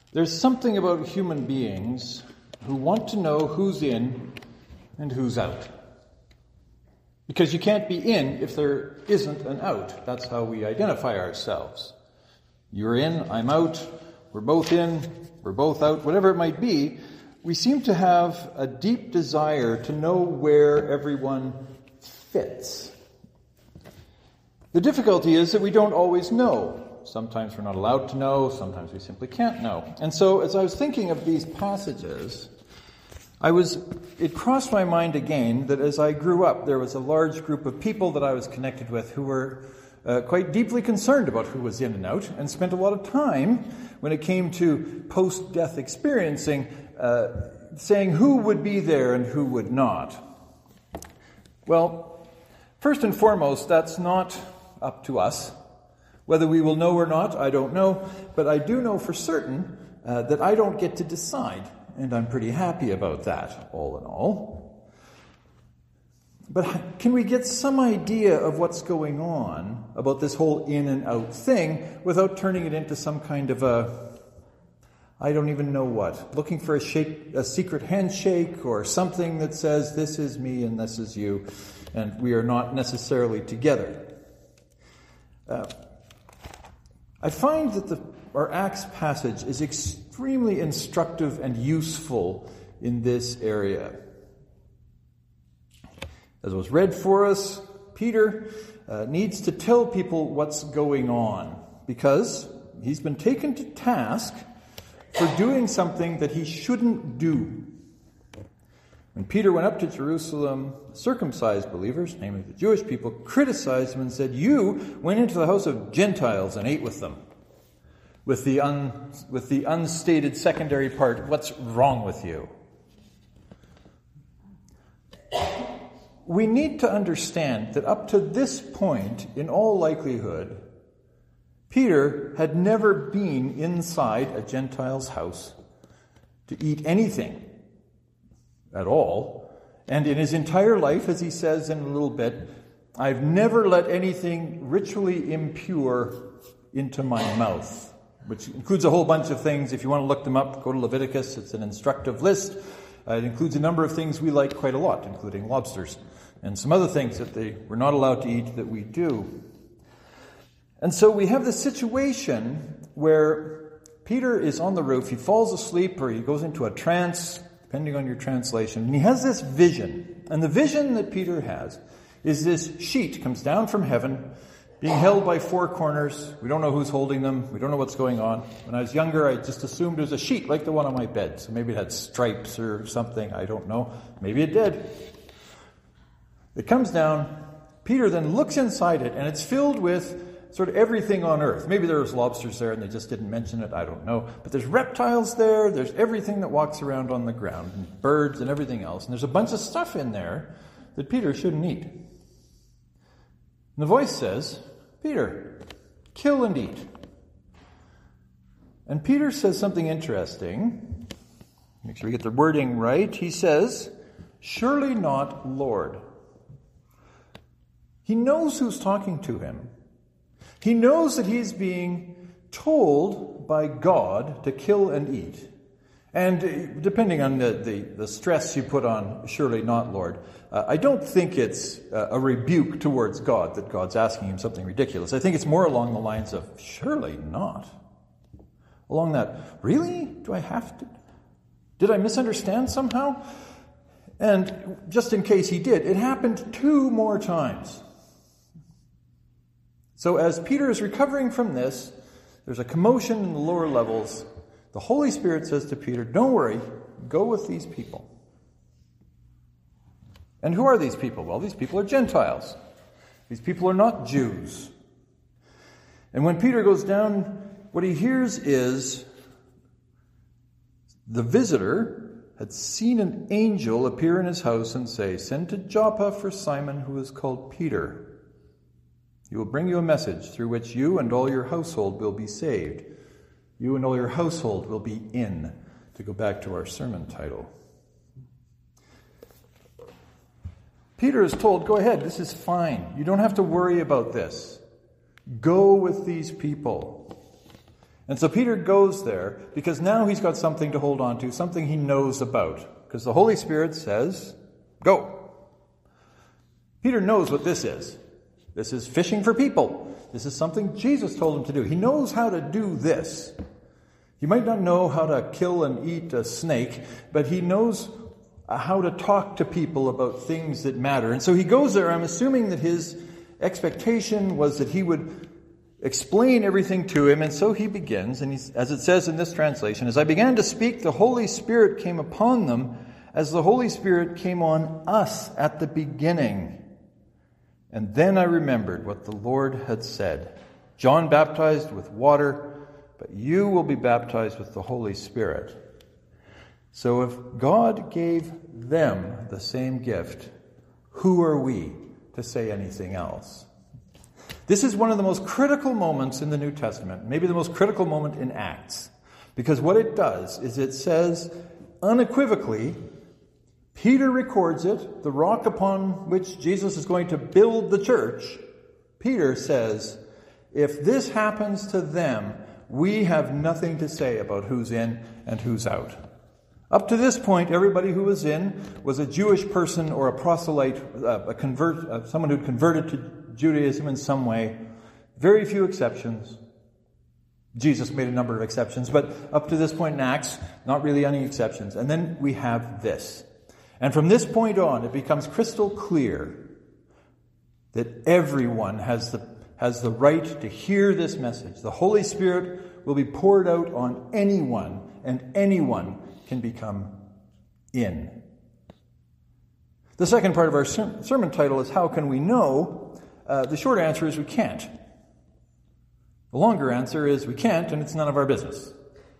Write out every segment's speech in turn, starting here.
There's something about human beings who want to know who's in and who's out. Because you can't be in if there isn't an out. That's how we identify ourselves. You're in, I'm out, we're both in, we're both out, whatever it might be. We seem to have a deep desire to know where everyone fits. The difficulty is that we don't always know. Sometimes we're not allowed to know, sometimes we simply can't know. And so as I was thinking of these passages, it crossed my mind again that as I grew up, there was a large group of people that I was connected with who were quite deeply concerned about who was in and out, and spent a lot of time when it came to post-death experiencing, saying who would be there and who would not. Well, first and foremost, that's not up to us. Whether we will know or not, I don't know, but I do know for certain that I don't get to decide, and I'm pretty happy about that, all in all. But can we get some idea of what's going on about this whole in and out thing without turning it into some kind of I don't even know what, looking for a secret handshake or something that says this is me and this is you, and we are not necessarily together. I find that our Acts passage is extremely instructive and useful in this area. As was read for us, Peter needs to tell people what's going on because he's been taken to task for doing something that he shouldn't do. When Peter went up to Jerusalem, circumcised believers, namely the Jewish people, criticized him and said, "You went into the house of Gentiles and ate with them." With the unstated secondary part, what's wrong with you? We need to understand that up to this point, in all likelihood, Peter had never been inside a Gentile's house to eat anything at all. And in his entire life, as he says in a little bit, I've never let anything ritually impure into my mouth, which includes a whole bunch of things. If you want to look them up, go to Leviticus. It's an instructive list. It includes a number of things we like quite a lot, including lobsters and some other things that they were not allowed to eat that we do. And so we have this situation where Peter is on the roof. He falls asleep or he goes into a trance, depending on your translation. And he has this vision. And the vision that Peter has is this sheet comes down from heaven, being held by four corners. We don't know who's holding them. We don't know what's going on. When I was younger, I just assumed it was a sheet like the one on my bed. So maybe it had stripes or something. I don't know. Maybe it did. It comes down. Peter then looks inside it, and it's filled with sort of everything on earth. Maybe there was lobsters there and they just didn't mention it. I don't know. But there's reptiles there. There's everything that walks around on the ground, and birds and everything else. And there's a bunch of stuff in there that Peter shouldn't eat. And the voice says, "Peter, kill and eat." And Peter says something interesting. Make sure we get the wording right. He says, "Surely not, Lord." He knows who's talking to him. He knows that he's being told by God to kill and eat. And depending on the stress you put on, "surely not, Lord," I don't think it's a rebuke towards God, that God's asking him something ridiculous. I think it's more along the lines of, "surely not." Along that, really? Do I have to? Did I misunderstand somehow? And just in case he did, it happened 2 more times. So as Peter is recovering from this, there's a commotion in the lower levels. The Holy Spirit says to Peter, "Don't worry, go with these people." And who are these people? Well, these people are Gentiles. These people are not Jews. And when Peter goes down, what he hears is the visitor had seen an angel appear in his house and say, "Send to Joppa for Simon, who is called Peter. He will bring you a message through which you and all your household will be saved." You and all your household will be in, to go back to our sermon title. Peter is told, go ahead, this is fine. You don't have to worry about this. Go with these people. And so Peter goes there because now he's got something to hold on to, something he knows about. Because the Holy Spirit says, go. Peter knows what this is. This is fishing for people. This is something Jesus told him to do. He knows how to do this. He might not know how to kill and eat a snake, but he knows how to talk to people about things that matter. And so he goes there. I'm assuming that his expectation was that he would explain everything to him, and so he begins, and as it says in this translation, as I began to speak, the Holy Spirit came upon them, as the Holy Spirit came on us at the beginning. And then I remembered what the Lord had said. John baptized with water, but you will be baptized with the Holy Spirit. So if God gave them the same gift, who are we to say anything else? This is one of the most critical moments in the New Testament, maybe the most critical moment in Acts. Because what it does is it says unequivocally, Peter records it, the rock upon which Jesus is going to build the church. Peter says, if this happens to them, we have nothing to say about who's in and who's out. Up to this point, everybody who was in was a Jewish person or a proselyte, someone who'd converted to Judaism in some way. Very few exceptions. Jesus made a number of exceptions, but up to this point in Acts, not really any exceptions. And then we have this. And from this point on, it becomes crystal clear that everyone has the right to hear this message. The Holy Spirit will be poured out on anyone, and anyone can become in. The second part of our sermon title is How Can We Know? The short answer is we can't. The longer answer is we can't, and it's none of our business.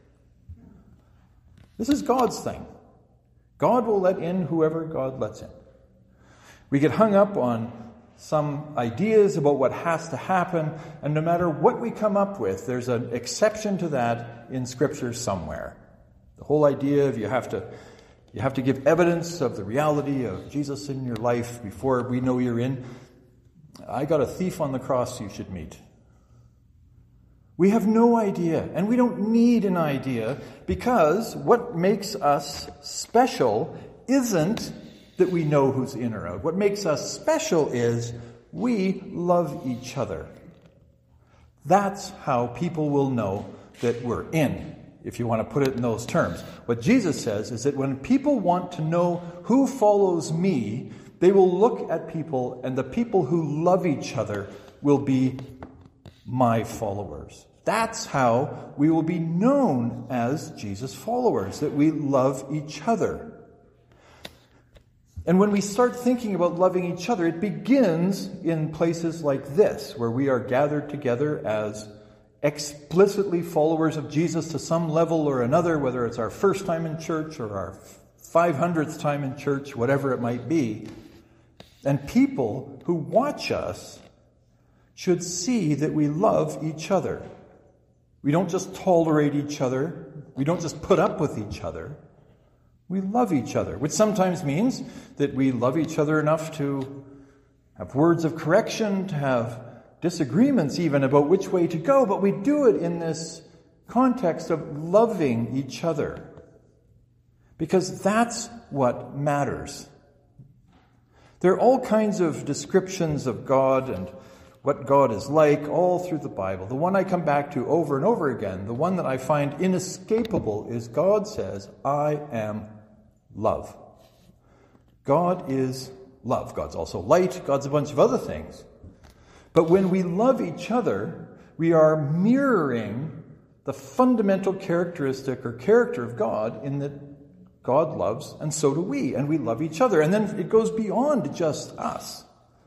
This is God's thing. God will let in whoever God lets in. We get hung up on some ideas about what has to happen, and no matter what we come up with, there's an exception to that in Scripture somewhere. The whole idea of you have to give evidence of the reality of Jesus in your life before we know you're in. I got a thief on the cross you should meet. We have no idea, and we don't need an idea, because what makes us special isn't that we know who's in or out. What makes us special is we love each other. That's how people will know that we're in, if you want to put it in those terms. What Jesus says is that when people want to know who follows me, they will look at people, and the people who love each other will be my followers. That's how we will be known as Jesus followers, that we love each other. And when we start thinking about loving each other, it begins in places like this, where we are gathered together as explicitly followers of Jesus to some level or another, whether it's our first time in church or our 500th time in church, whatever it might be. And people who watch us should see that we love each other. We don't just tolerate each other. We don't just put up with each other. We love each other, which sometimes means that we love each other enough to have words of correction, to have disagreements even about which way to go, but we do it in this context of loving each other. Because that's what matters. There are all kinds of descriptions of God and what God is like all through the Bible. The one I come back to over and over again, the one that I find inescapable, is God says, I am love. God is love. God's also light. God's a bunch of other things. But when we love each other, we are mirroring the fundamental characteristic or character of God, in that God loves, and so do we, and we love each other. And then it goes beyond just us.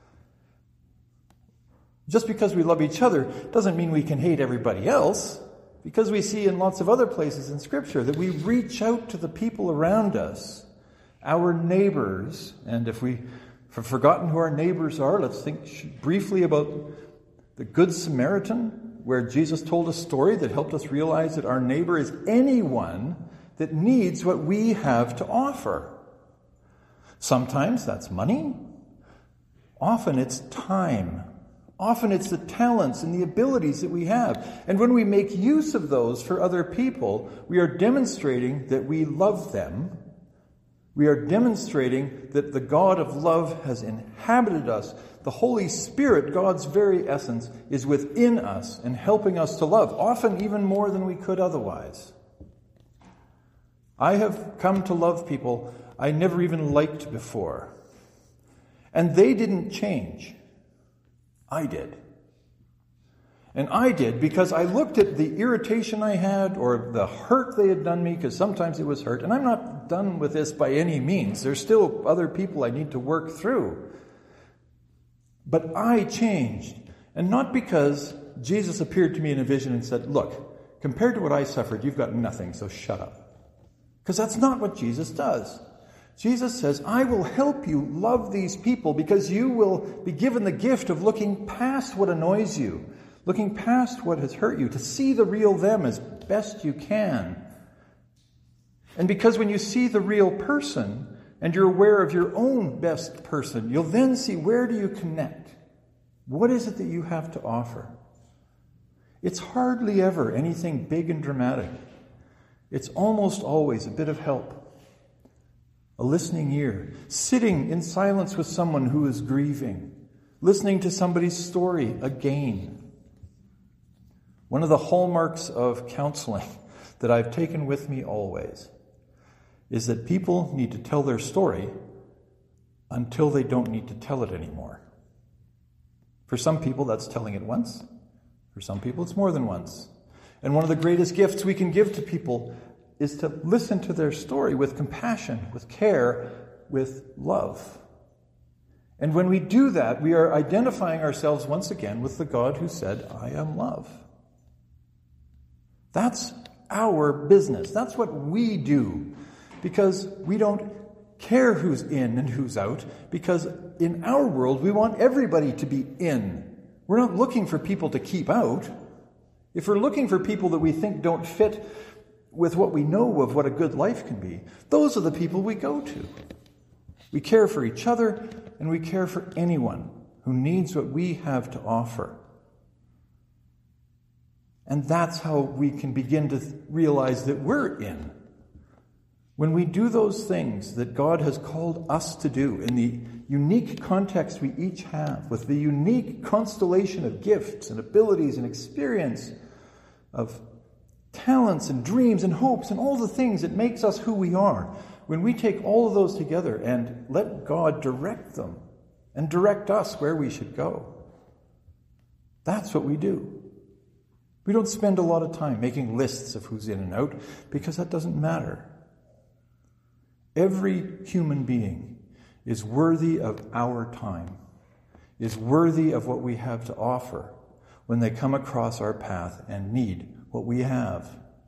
Just because we love each other doesn't mean we can hate everybody else, because we see in lots of other places in Scripture that we reach out to the people around us, our neighbors. And if we have forgotten who our neighbors are, let's think briefly about the Good Samaritan, where Jesus told a story that helped us realize that our neighbor is anyone that needs what we have to offer. Sometimes that's money. Often it's time. Often it's the talents and the abilities that we have. And when we make use of those for other people, we are demonstrating that we love them. We are demonstrating that the God of love has inhabited us. The Holy Spirit, God's very essence, is within us and helping us to love, often even more than we could otherwise. I have come to love people I never even liked before. And they didn't change. I did. And I did because I looked at the irritation I had or the hurt they had done me, because sometimes it was hurt. And I'm not done with this by any means. There's still other people I need to work through. But I changed. And not because Jesus appeared to me in a vision and said, look, compared to what I suffered, you've got nothing, so shut up. Because that's not what Jesus does. Jesus says, I will help you love these people because you will be given the gift of looking past what annoys you, looking past what has hurt you, to see the real them as best you can. And because when you see the real person and you're aware of your own best person, you'll then see, where do you connect? What is it that you have to offer? It's hardly ever anything big and dramatic. It's almost always a bit of help, a listening ear, sitting in silence with someone who is grieving, listening to somebody's story again. One of the hallmarks of counseling that I've taken with me always is that people need to tell their story until they don't need to tell it anymore. For some people, that's telling it once. For some people, it's more than once. And one of the greatest gifts we can give to people is to listen to their story with compassion, with care, with love. And when we do that, we are identifying ourselves once again with the God who said, I am love. That's our business. That's what we do. Because we don't care who's in and who's out. Because in our world, we want everybody to be in. We're not looking for people to keep out. If we're looking for people that we think don't fit with what we know of what a good life can be, those are the people we go to. We care for each other, and we care for anyone who needs what we have to offer. And that's how we can begin to realize that we're in. When we do those things that God has called us to do in the unique context we each have, with the unique constellation of gifts and abilities and experience, of talents and dreams and hopes and all the things that makes us who we are, when we take all of those together and let God direct them and direct us where we should go, that's what we do. We don't spend a lot of time making lists of who's in and out, because that doesn't matter. Every human being is worthy of our time, is worthy of what we have to offer when they come across our path and need what we have.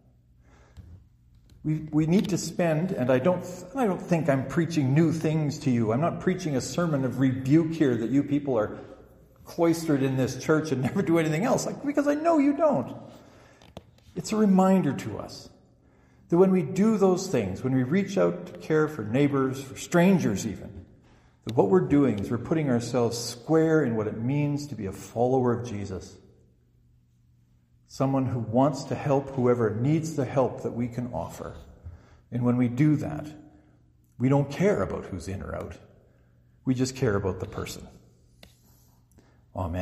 We need to spend, and I don't think I'm preaching new things to you. I'm not preaching a sermon of rebuke here that you people are cloistered in this church and never do anything else, because I know you don't. It's a reminder to us that when we do those things, when we reach out to care for neighbors, for strangers even, that what we're doing is we're putting ourselves square in what it means to be a follower of Jesus. Someone who wants to help whoever needs the help that we can offer. And when we do that, we don't care about who's in or out. We just care about the person. Amen.